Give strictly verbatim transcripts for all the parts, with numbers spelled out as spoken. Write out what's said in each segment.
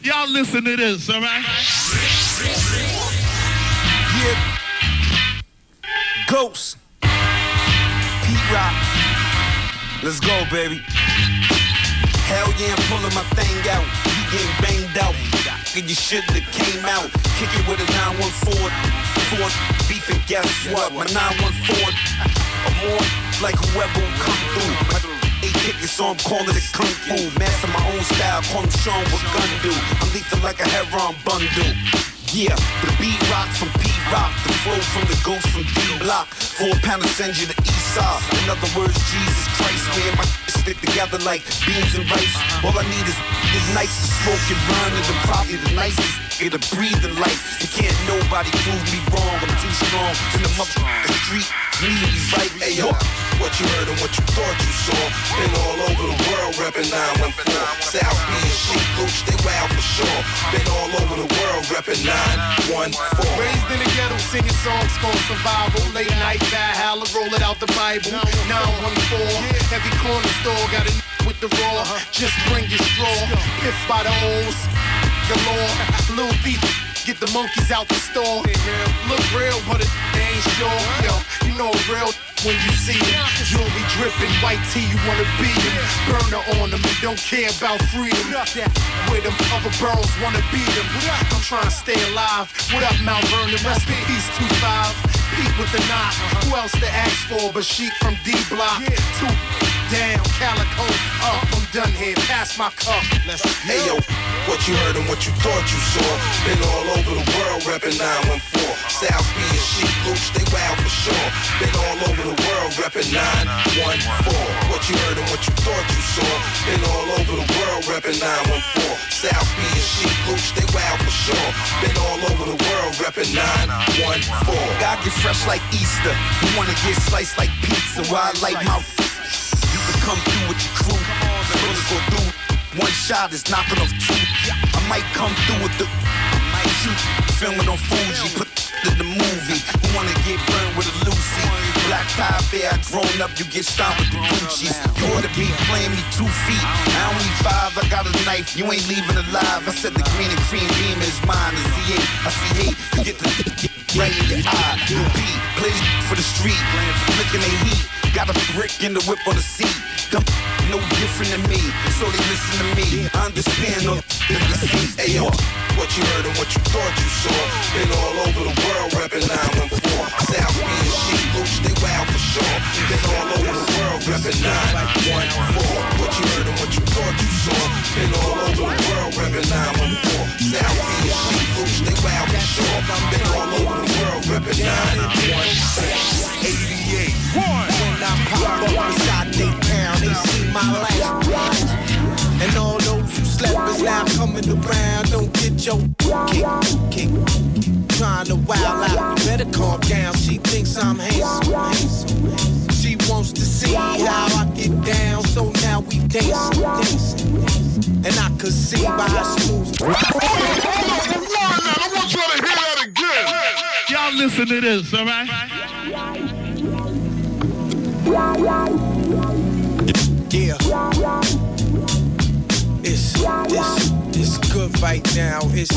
Y'all listen to this, all right? Yeah. Ghost. P-Rock. Let's go, baby. Hell yeah, I'm pulling my thing out. You getting banged out. And you shouldn't have came out. Kick it with a nine one four. Ford beef and guess what? My nine one four. Or more like whoever will come through. My eight kick it, so I'm calling it kung fu. Master my own style, call him Sean what gun do. I'm lethal like a heron bundle. Yeah, the beat rock from P-Rock. The flow from the ghost from D-Block. Four pounder sends you to East Side. In other words, Jesus Christ. Me and my stick together like beans and rice. All I need is is nice to smoke and run. And I'm probably the nicest nigga to breathe in life. And can't nobody prove me wrong. I'm too strong in the motherfucking street. Need to be right. Hey yo, what you heard and what you thought you saw. Been all over the world reppin' nine one four. South B and Sheep Looch, they wild for sure. Been all over the world reppin' nine one four. Raised in the ghetto singing songs called survival. Late night Valhalla, roll it out the Bible. nine one four, heavy corner store, got a with the raw. Just bring your straw. Piff by the holes, galore. Little thief, get the monkeys out the store. Look real, but it ain't sure. Yo, you know real when you see it. Jewelry dripping, white tee, you wanna be it. Burner on them and don't care about freedom. Where them other girls wanna beat them. I'm trying to stay alive. What up, Mount Vernon? Rest in peace, two five. Pete with the knot. Who else to ask for but Sheik from D-Block? Two down, Calico up. I'm done here. Pass my cup. Let's hey yo, what you heard and what you thought you saw. Been all over the world reppin' nine one four. South B and Sheep Looch, they wild for sure. Been all over the world reppin' nine one four. What you heard and what you thought you saw. Been all over the world reppin' nine one four. South B and Sheep Looch, they wild for sure. Been all over the world reppin' nine one four. God get fresh like Easter. You wanna get sliced like pizza. While I light my you can come through with your crew. Bullets go through. One shot is knocking off two. I might come through with the I might shoot. Filming on Fuji. Put in the movie. Who wanna get burned with a Lucy? Black tie bear, grown up, you get stomped with the Gucci's. You ought to be playing me two feet. I only five, I got a knife, you ain't leaving alive. I said the green and cream beam is mine. The Z eight, I see hate, you get the right in your eye. You B, play this for the street, flicking the heat. Got a brick in the whip on the seat. Them no different than me, so they listen to me. I understand no in the seat. Hey yo, what you heard and what you thought you saw. Been all over the world reppin' nine one four. South B and Sheep Looch, they wild for sure. Been all over the world reppin' nine one four. What you heard and what you thought you saw. Been all over the world reppin' nine one four. South B and Sheep Looch, they wild for sure. Been all over the world reppin' nine one four. eighty-eight one. When I pop up beside they pound, they see my light. And all those who slept is now coming around. Don't get your kick, kick. Trying to wild out, you better calm down. She thinks I'm handsome, handsome. She wants to see how I get down, so now we dancing, dancing. And I could see by how she moves. Hold on, rewind that. I want y'all to hear that again. Y'all listen to this, all right? Yeah. It's, it's, it's good right now. It's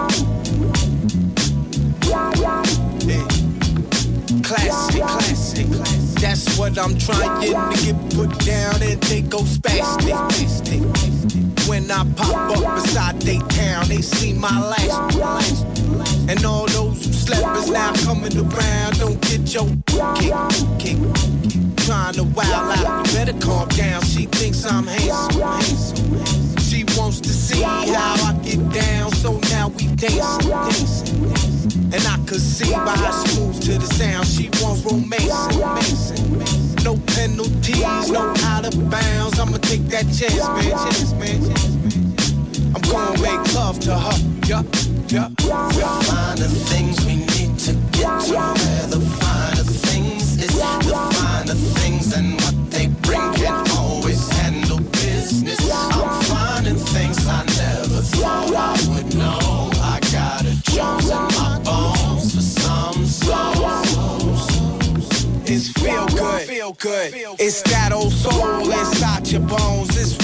hey. Classic, classic. That's what I'm trying to get put down and they go spastic. When I pop up beside they town, they see my light. And all those who slept is now coming around. Don't get your kick, kick. Trying to wild out, you better calm down. She thinks I'm handsome, handsome. She wants to see how I get down, so now we dancing, dancing. And I could see by how she moves to the sound. She wants romancing, no penalties, no out of bounds. I'ma take that chance, man, chance, man, chance, man. I'm gonna make love to her, yeah, yeah. The finer things we need to get to where the finer things is. The finer things and what they bring can always handle business. I'm finding things I never thought I would know. I got a Jones in my bones for some souls. It's feel good, feel good. It's that old soul inside your bones. It's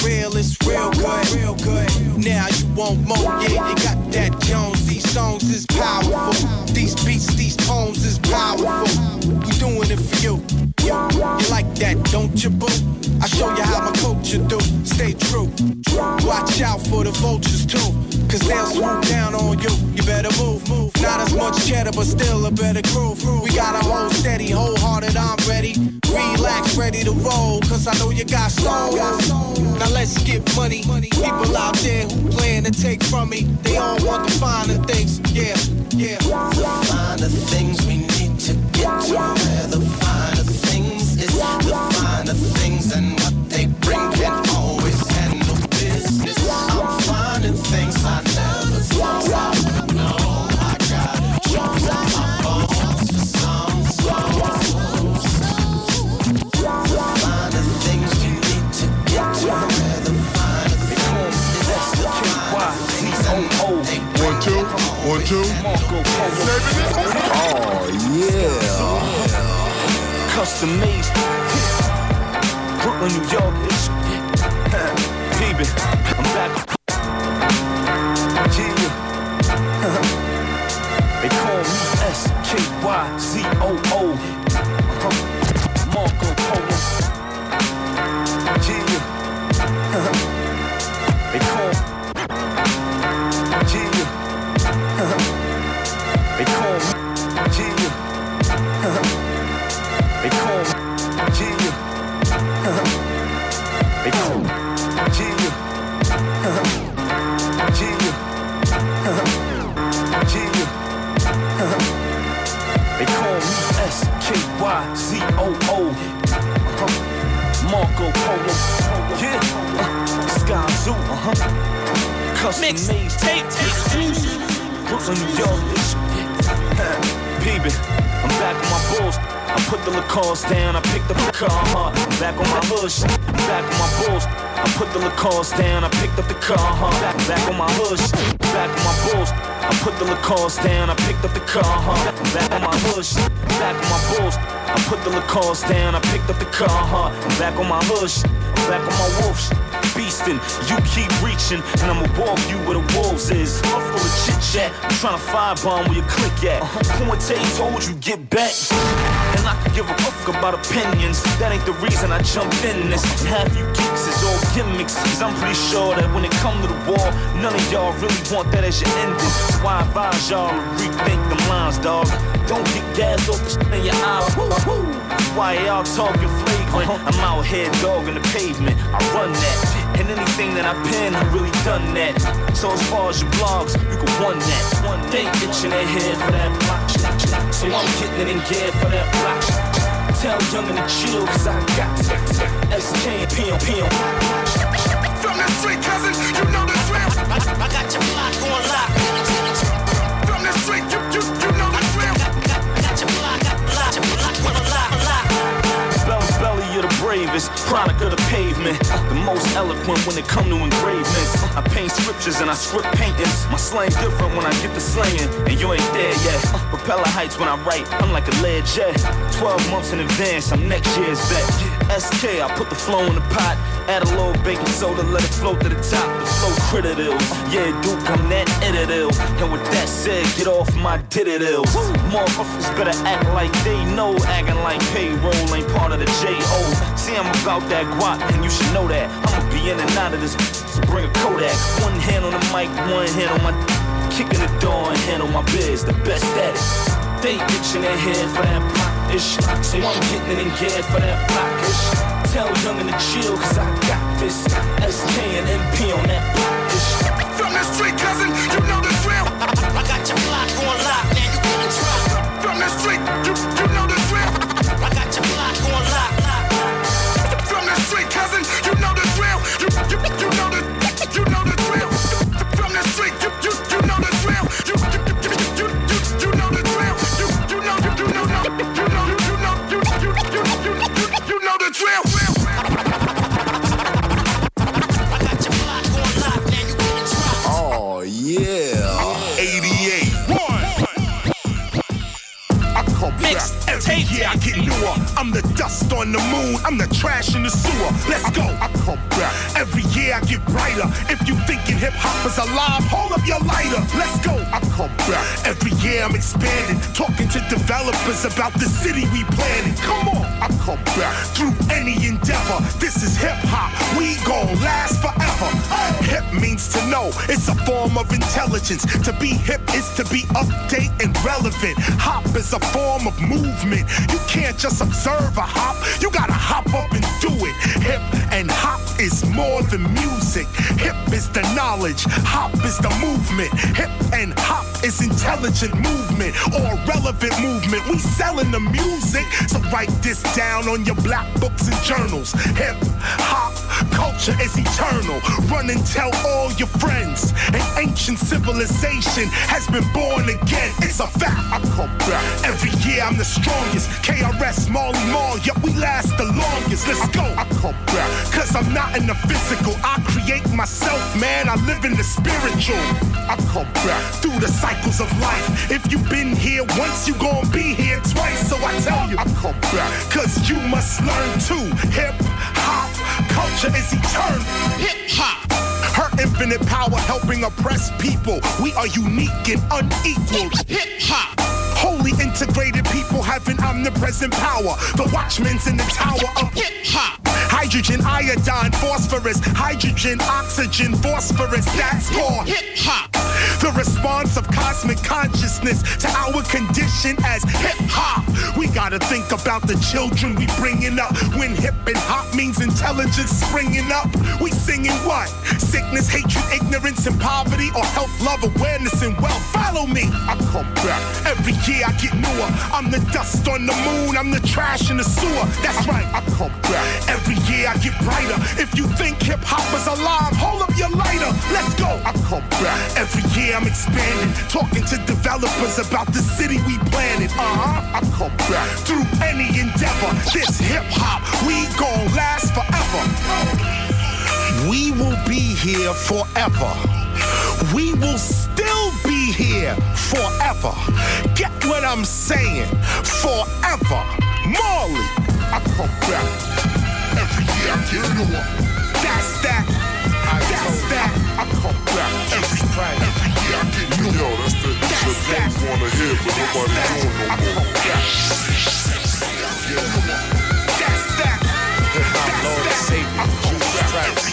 real, it's real good, real good. Now you want more, yeah, you got that Jones. These songs is powerful. These beats, these poems is powerful. We doing it for you. Yo, you like that, don't you, boo? I show you how my culture do. Stay true. Watch out for the vultures too, cause they'll swoop down on you. You better move, move. Not as much cheddar, but still a better groove. We gotta hold steady, wholehearted, I'm ready. Relax, ready to roll, cause I know you got soul. Now let's get money. People out there who plan to take from me, they all want the finer things. Yeah, yeah. The finer things we need to get to. Where the finer things is. The finer things and what they bring can always handle business. I'm finding things I never thought I would know. I gotta choose out my bones for some souls. The finer things we need to get to. Where the finer things is. That's the finer things and what they bring. One, two, one, two. Oh, yeah. Custom made. Brooklyn, New York. Baby, I'm back. Yeah. They call me S K Y Z O O. Uh-huh. Marco Polo. Yeah. They call. Yeah. They call me. Yeah. They call me. Yeah. They call me. They call me S K Y Z O O. Uh-huh. Marco Polo. Yeah. Uh, Sky Zoo. Uh-huh. Custom mix made tape. Brooklyn, New York. Baby, I'm back on my balls. I put the Lacoste down, I picked up the car, huh? I'm back on my hush, I'm back on my balls. I put the Lacoste down, I picked up the car, huh? Back, back on my hush, back on my balls. I put the Lacoste down, I picked up the car, huh? Back on my hush, back on my balls. I put the Lacoste down, I picked up the car, huh? I'm back on my hush, back on my wolves. Beastin', you keep reaching, and I'ma walk you where the wolves is. I'm full of chit chat, I'm tryna firebomb where you click at. Puente told you get back, and I can give a fuck about opinions. That ain't the reason I jumped in this. And half you geeks is all gimmicks, cause I'm pretty sure that when it come to the war, none of y'all really want that as your ending. So I advise y'all to rethink them lines, dawg. Don't get gassed off the shit in your eye. Why y'all talking flagrant? I'm out here dogging the pavement, I run that. And anything that I pen, I really done that. So as far as your blogs, you can one that. They itching their head for that block. So I'm getting it in gear for that block. Tell youngin' to chill, cause I got S K and P M P M. From the street, cousin, you know the drill. I, I got your block going lock. From the street, you, you, you know the drill. I got, got your block, got block, your block going lock, lock. Belly, belly of the bravest, product of the pavement. The most eloquent when it come to engravements. I paint scriptures and I script paintings. My slang different when I get to slanging, and you ain't there yet. Propeller heights when I write, I'm like a lead jet. Twelve months in advance, I'm next year's vet. S K, I put the flow in the pot. Add a little baking soda, let it float to the top. The flow critted ill. Yeah, Duke, I'm that edit ill. And with that said, get off my did it ill. Motherfuckers better act like they know. Acting like payroll ain't part of the J O. See, I'm about that guap, and you should know that. I'ma be in and out of this, so bring a Kodak. One hand on the mic, one hand on my kicking the door and handle my biz, the best at it. They itching their head for that block-ish, so I'm getting it in gear for that block-ish. Tell youngin' to chill, cause I got this. S K and M P on that block-ish. From the street, cousin, you know the drill. I, I got your block going lock, now you get a drop. From the street, you, you know the drill. I got your block going lock, lock. From the street, cousin, you know the drill. You, you, you know the, you know the drill. From the street, you, you, you know the drill. You, you, you, you, you, you know the drill. You, you know, you, you know, you know, you know, you, you, you, you, you, you know the drill. I got your block going lock, now you get a drop. Oh yeah. eighty-eight. One. I come back. Take year I get newer. I'm the dust on the moon, I'm the trash in the sewer. Let's go. I come back. Every year I get brighter. If you thinking hip hop is alive, hold up your lighter. Let's go. I come back. Every year I'm expanding, talking to developers about the city we planning. Come on. I come back. Through any endeavor, this is hip hop. We gon' last forever. Hip means to know. It's a form of intelligence. To be hip is to be update and relevant. Hop is a form of movement. You can't just observe a hop. You gotta hop up and do it. Hip and hop is more than music. Hip is the knowledge. Hop is the movement. Hip and hop is intelligent movement or relevant movement. We selling the music, so write this down on your black books and journals. Hip hop culture is eternal. Run and tell all your friends. An ancient civilization has been born again. It's a fact. I come back. Every year I'm the strongest. K R S, Marley Marl, yet we last the longest. Let's go. I come back. Cause I'm not in the physical. I create myself, man. I live in the spiritual. I come back through the cycles of life. If you've been here once, you gon' be here twice. So I tell you, I come back. Cause you must learn too. Hip hop culture is eternal. Hip hop. Her infinite power helping oppress people. We are unique and unequaled. Hip hop. Wholly integrated people having omnipresent power. The watchmen's in the tower of hip hop. Hydrogen, iodine, phosphorus. Hydrogen, oxygen, phosphorus. That's called hip hop. The response of cosmic consciousness to our condition as hip hop. We gotta think about the children we bringing up. When hip and hop means intelligence springing up. We singing what? Sickness, hatred, ignorance, and poverty, or health, love, awareness, and wealth. Follow me. I come back. Every year I get newer. I'm the dust on the moon. I'm the trash in the sewer. That's right. I come back. Every year I get brighter. If you think hip hop is alive, hold up your lighter. Let's go. I come back. Every year I'm expanding, talking to developers about the city we planning. Uh-huh. I come back through any endeavor. This hip hop, we gon' last forever. We will be here forever. We will still be here forever. Get what I'm saying? Forever. Marley, I come back. Every year I get newer. That's that. That's that. I come back. Every, every year I get newer. Yo, that's the, that's the thing you wanna hear, but nobody doing no I come back. Yeah. That's that. Hip hop Lord and Savior, Jesus Christ.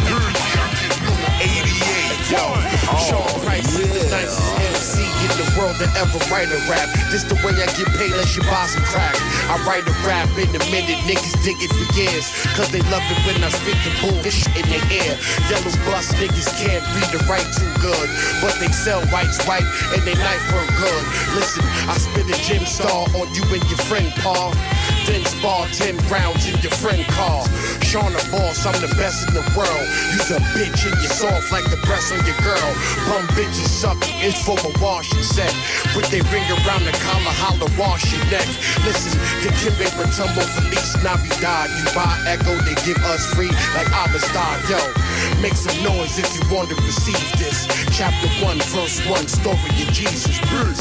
eighty-eight, yo, Sean Price is the nicest M C in the world to ever write a rap. This the way I get paid, unless you buy some crack. I write a rap in a minute, niggas dig it for years, cause they love it when I spit the bullshit in their ear. Yellow bus niggas can't read or write too good, but they sell whites white and they knife work good. Listen, I spit a gym star on you and your friend Paul, then spar ten rounds in your friend car. Sean the boss, I'm the best in the world. You's a bitch and you're soft like the breast on your girl. Bum bitches suck, it's for a washing set. Put they ring around the collar, holler, wash your neck. Listen, the Kimbe Matumbo Feliz Navidad. You buy Echo, they give us free like Amistad. Yo, make some noise if you want to receive this. Chapter one, verse one, story of Jesus. Peace.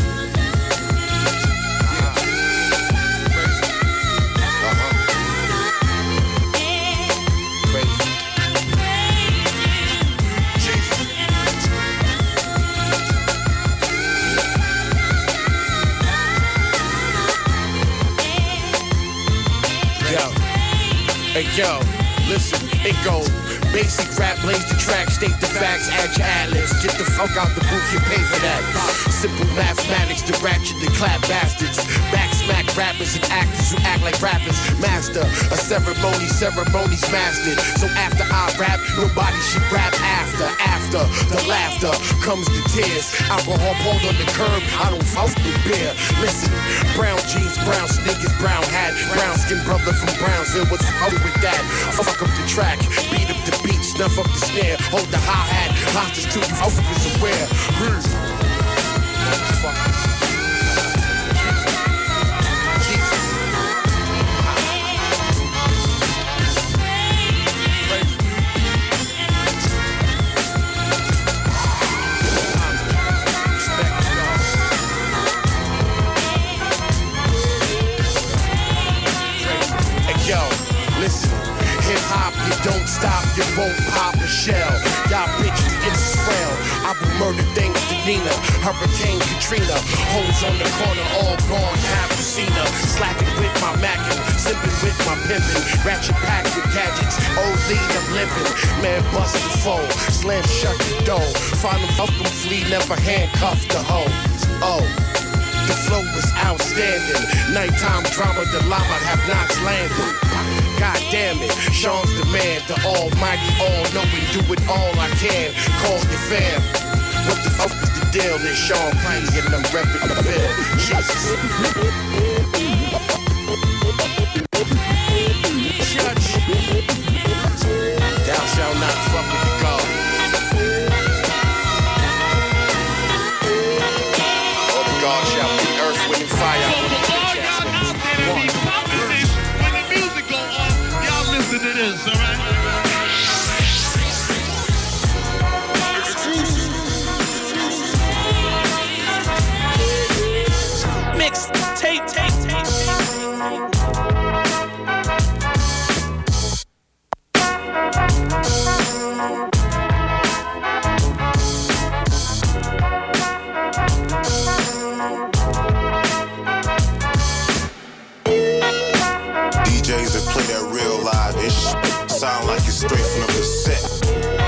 Hey yo, listen, it go. Basic rap, blaze the track, state the facts, add your ad-libs. Get the fuck out the booth, you pay for that. Simple mathematics, the ratchet, the clap bastards. Back smack rappers and actors who act like rappers. Master, a ceremony, ceremonies mastered. So after I rap, nobody should rap after. After the laughter comes the tears. Alcohol poured on the curb, I don't fuck with beer. Listen, brown jeans, brown sneakers, brown hat. Brown skin brother from Brownsville, what's up with that? Fuck up the track, beat up the beat, snuff up the snare, hold the hi-hat, hostage till you focus aware. Nina, Hurricane Katrina, hoes on the corner, all gone, have you seen her? Slacking with my mackin', sipping with my pimpin', ratchet packed with gadgets, old lead I'm limpin', man bust the foe, slam shut the door, find them fuck them flee, never handcuff the hoe. Oh, the flow was outstanding, nighttime drama, the llama have not landed. God damn it, Sean's the man, the almighty, all-knowing, do it all I can, call your fam. What the fuck is the deal? It's Sean Price and I'm reppin' the bill. Jesus. Judge, thou shalt not fuck with the God. All the God shall be earth, wind, and fire. So for all y'all out there that need confidence, when the music go on, y'all listen to this, all right? Mix, tape, tape, tape, D Js that play that real live ish sound like it's straight from the cassette.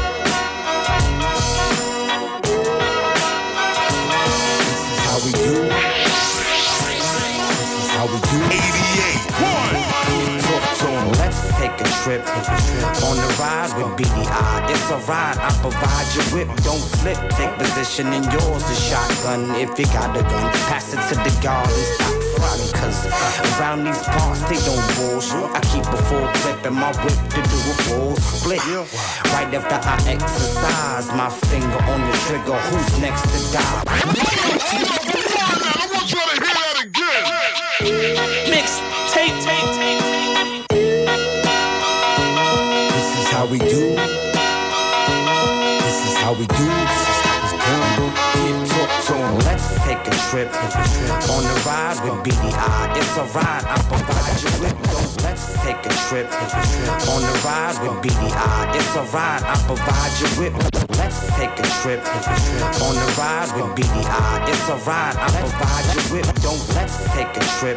This is how we do. This is how we do. eighty-eight, Talk to 'em. Let's take a trip on the ride with B D I. It's a ride, I provide you whip. Don't flip, take position in yours. A shotgun, if you got a gun, pass it to the guard and stop frontin'. Cause around these parts, they don't bullshit. I keep a full clip in my whip to do a full split. Right after I exercise, my finger on the trigger. Who's next to die? I want you to hear that again. mix, tape, tape, tape, tape. This is how we do. This is how we do. This is how it's done. Kid, talk to 'em. Let's take a trip on the ride with B D I. It's a ride, I provide you with. Let's take a trip on the ride with B D I. It's a ride, I provide you with. Let's take a trip on the ride with B D I. It's a ride, I provide you with. Don't let's take a trip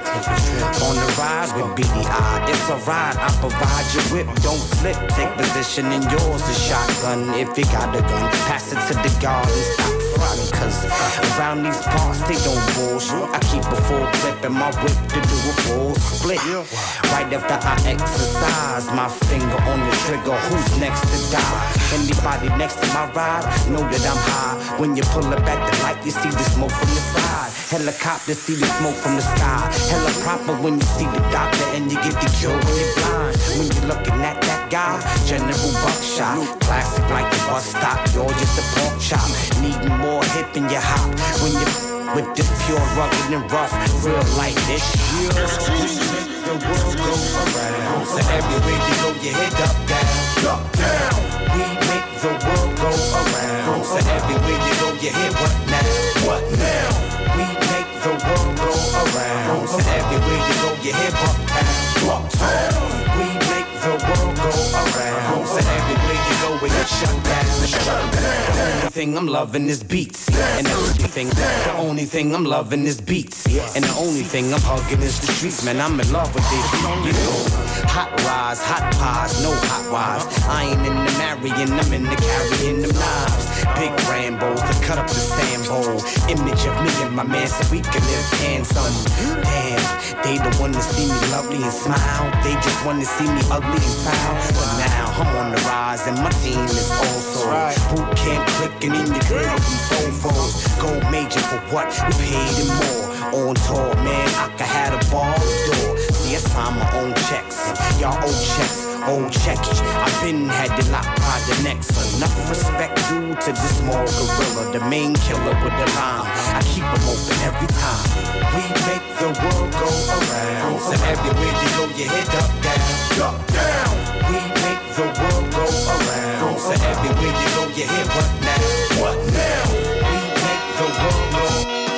on the ride with B D I. It's a ride, I provide you with. Don't flip, take position in yours. A shotgun, if you got a gun, pass it to the guard and stop frontin'. Cause around these parts, they don't bullshit. I keep a full clip in my whip to do a full split. Right after I exercise, my finger on the trigger. Who's next to die? Anybody next to my ride? Know that I'm high. When you pull up at the light, you see the smoke from the side. Helicopter, see the smoke from the sky. Hella proper when you see the doctor and you get the cure when you're blind. When you're looking at that guy, General Buckshot. Classic like the bus stop, you're just a pork chop. Needing more hip in your hop. When you with this pure rugged and rough, real like this. We make the world go around. So everywhere you go, you hit up, down, up, down. We make the world go around. So everywhere you go, you hit what now? What now? We make the world go around. So everywhere you go, you hit uptown, uptown. We make the world go around. So everywhere you go, we get shut down, shut down. The only thing I'm loving is beats, and the only thing, the only thing I'm loving is beats, and the only thing I'm hugging is the streets. Man, I'm in love with it. You know, hot rides, hot pies, no hot wives. I ain't in the marrying, I'm in the carrying them knives. Big Rambos to cut up the sand bowl. Image of me and my man so we can live handsome. Damn, they the one to see me lovely and smile. They just want to see me ugly and foul. But now I'm on the rise and my team is also boot camp clicking in your crib with fofos. Go major for what? We paid him more. On tour, man, I could have a ball door. See, I sign my own checks. Y'all old checks. Old checkage, I've been had the lock by the neck. So enough respect due to this small gorilla, the main killer with the line. I keep them open every time. We make the world go around. So everywhere you go, you hit up, down, up, down. We make the world go around. So everywhere you go, you hit what now? What now? We make the world go.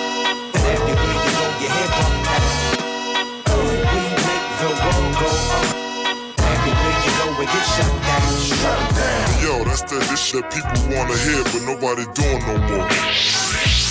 So everywhere you go, you hit up, down. We make the world go around. We get shut down, shut down. Yo, that's the this shit people wanna hear, but nobody doing no more.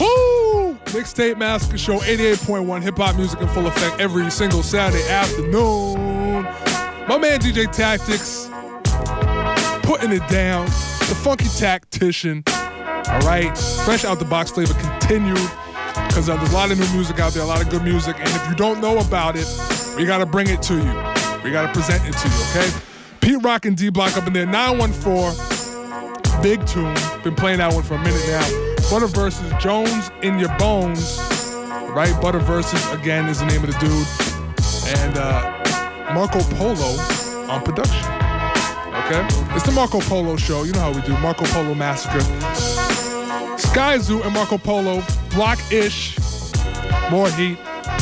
Woo! Mixtape Massacre Show, eighty-eight point one hip hop music in full effect every single Saturday afternoon. My man D J Tactics putting it down. The funky tactician. All right, fresh out the box flavor continued because uh, there's a lot of new music out there, a lot of good music, and if you don't know about it, we gotta bring it to you. We gotta present it to you, okay? Pete Rock and D Block up in there. nine one four, big tune. Been playing that one for a minute now. Butter versus Jones in Your Bones, right? Butter versus again is the name of the dude, and uh, Marco Polo on production. Okay, it's the Marco Polo show. You know how we do. Marco Polo Massacre. Sky Zoo and Marco Polo, Block-ish, more heat.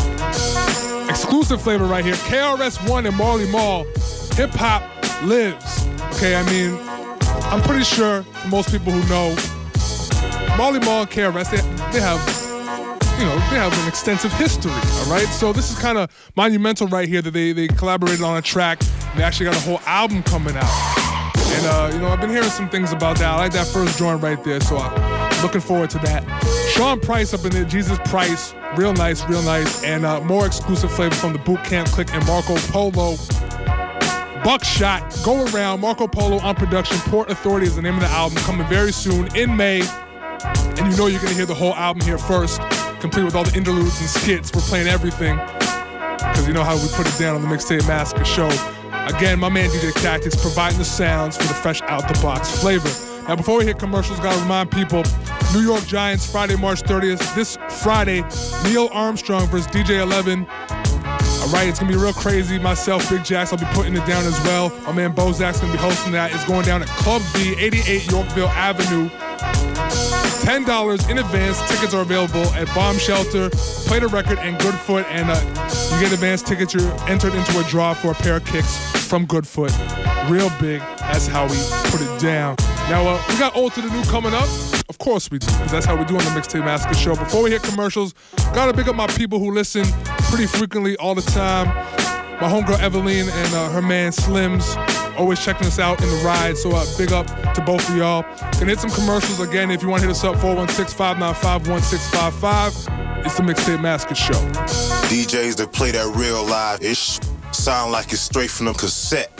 Exclusive flavor right here. K R S One and Marley Marl. Hip hop lives. Okay, I mean, I'm pretty sure for most people who know, Marley Marl and K R S, they, they have, you know, they have an extensive history, all right? So this is kind of monumental right here that they, they collaborated on a track. And they actually got a whole album coming out. And, uh, you know, I've been hearing some things about that. I like that first joint right there, so I'm looking forward to that. Sean Price up in there, Jesus Price, real nice, real nice. And uh, more exclusive flavor from the Boot Camp Click and Marco Polo. Buckshot, Go Around, Marco Polo on production. Port Authority is the name of the album, coming very soon in May. And you know you're gonna hear the whole album here first, complete with all the interludes and skits. We're playing everything, because you know how we put it down on the Mixtape Massacre Show. Again, my man D J Tactics providing the sounds for the fresh out-the-box flavor. Now, before we hit commercials, gotta remind people, New York Giants, Friday, March thirtieth. This Friday, Neil Armstrong versus D J eleven. All right, it's gonna be real crazy. Myself, Big Jax, I'll be putting it down as well. My man Bozak's gonna be hosting that. It's going down at Club V, eighty-eight Yorkville Avenue. ten dollars in advance. Tickets are available at Bomb Shelter, Play the Record, and Goodfoot. And uh, you get advance tickets, you're entered into a draw for a pair of kicks from Goodfoot. Real big. That's how we put it down. Now, uh, we got Old to the New coming up. Of course we do, because that's how we do on the Mixtape Massacre Show. Before we hit commercials, gotta big up my people who listen pretty frequently all the time. My homegirl Evelyn and uh, her man Slims, always checking us out in the ride, so uh, big up to both of y'all. Gonna hit some commercials again. If you want to hit us up, four one six, five nine five, one six five five. It's the Mixtape Massacre Show. D Js that play that real live ish sound like it's straight from the cassette.